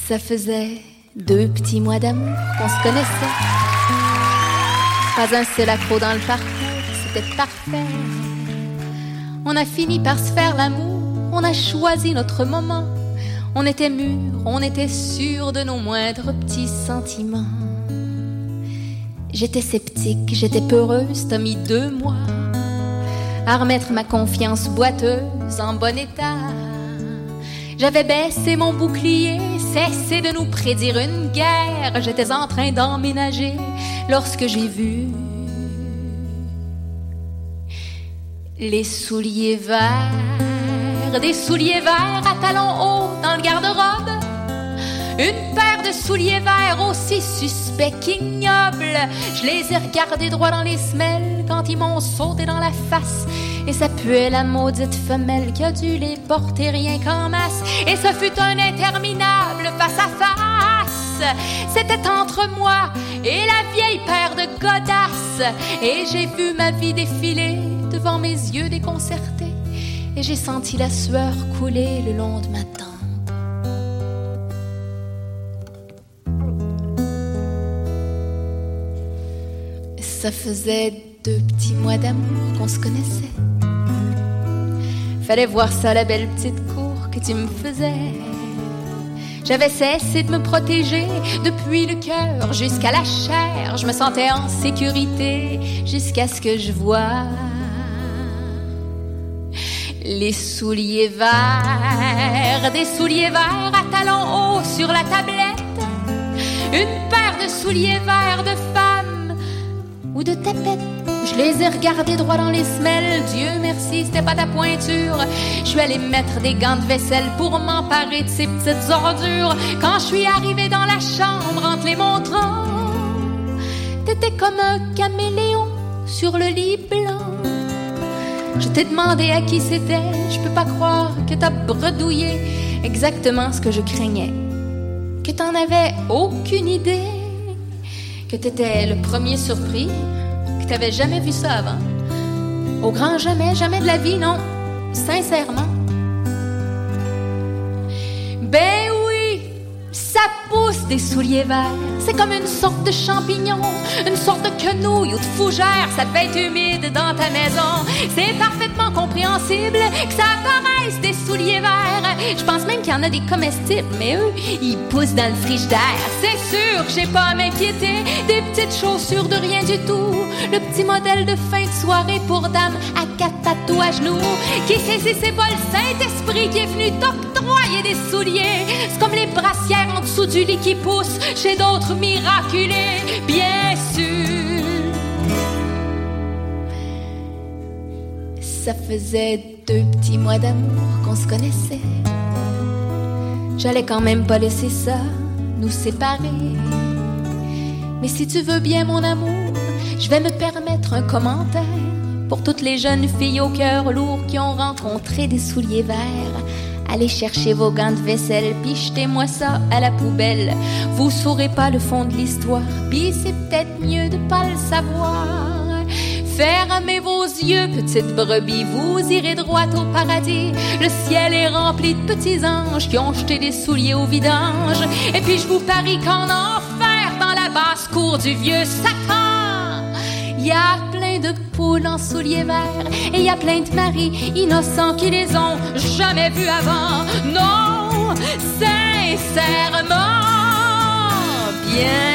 Ça faisait 2 petits mois d'amour qu'on se connaissait. Pas un seul accroc dans le parcours, c'était parfait. On a fini par se faire l'amour, on a choisi notre moment. On était mûrs, on était sûrs de nos moindres petits sentiments. J'étais sceptique, j'étais peureuse, t'as mis 2 mois à remettre ma confiance boiteuse en bon état. J'avais baissé mon bouclier, cessé de nous prédire une guerre. J'étais en train d'emménager lorsque j'ai vu les souliers verts, des souliers verts à talons hauts dans le garde-robe. Une paire de souliers verts aussi suspects qu'ignobles. Je les ai regardés droit dans les semelles quand ils m'ont sauté dans la face. Et ça puait la maudite femelle qui a dû les porter rien qu'en masse. Et ce fut un interminable face à face. C'était entre moi et la vieille paire de godasses. Et j'ai vu ma vie défiler devant mes yeux déconcertés. Et j'ai senti la sueur couler le long de ma tempe. Ça faisait 2 petits mois d'amour qu'on se connaissait. Fallait voir ça, la belle petite cour que tu me faisais. J'avais cessé de me protéger depuis le cœur jusqu'à la chair. Je me sentais en sécurité jusqu'à ce que je vois les souliers verts, des souliers verts à talons hauts sur la tablette. Une paire de souliers verts de femme ou de tapette. Je les ai regardés droit dans les semelles. Dieu merci, c'était pas ta pointure. Je suis allée mettre des gants de vaisselle pour m'emparer de ces petites ordures. Quand je suis arrivée dans la chambre en te les montrant, t'étais comme un caméléon sur le lit blanc. Je t'ai demandé à qui c'était. Je peux pas croire que t'as bredouillé exactement ce que je craignais. Que t'en avais aucune idée. Que t'étais le premier surpris. Que t'avais jamais vu ça avant. Au grand jamais, jamais de la vie, non. Sincèrement. Ben oui, ça pousse des souliers verts. C'est comme une sorte de champignon, une sorte de quenouille ou de fougère. Ça devait être humide dans ta maison. C'est parfaitement compréhensible que ça apparaisse des souliers verts. Je pense même qu'il y en a des comestibles, mais eux, ils poussent dans le frigidaire. C'est sûr que j'ai pas à m'inquiéter des petites chaussures de rien du tout. Le petit modèle de fin de soirée pour dame à 4 tatous à genoux. Qui sait si c'est pas le Saint-Esprit qui est venu t'octroyer des souliers. C'est comme les brassières en dessous du lit qui poussent chez d'autres miraculés, bien sûr. Ça faisait 2 petits mois d'amour qu'on se connaissait. J'allais quand même pas laisser ça nous séparer. Mais si tu veux bien mon amour, je vais me permettre un commentaire pour toutes les jeunes filles au cœur lourd qui ont rencontré des souliers verts. Allez chercher vos gants de vaisselle, puis jetez-moi ça à la poubelle. Vous saurez pas le fond de l'histoire, puis c'est peut-être mieux de pas le savoir. Fermez vos yeux, petite brebis, vous irez droit au paradis. Le ciel est rempli de petits anges qui ont jeté des souliers au vidange. Et puis je vous parie qu'en enfer, dans la basse-cour du vieux Satan, il y a plein de poules en souliers verts. Et il y a plein de maris innocents qui les ont jamais vus avant. Non, sincèrement, bien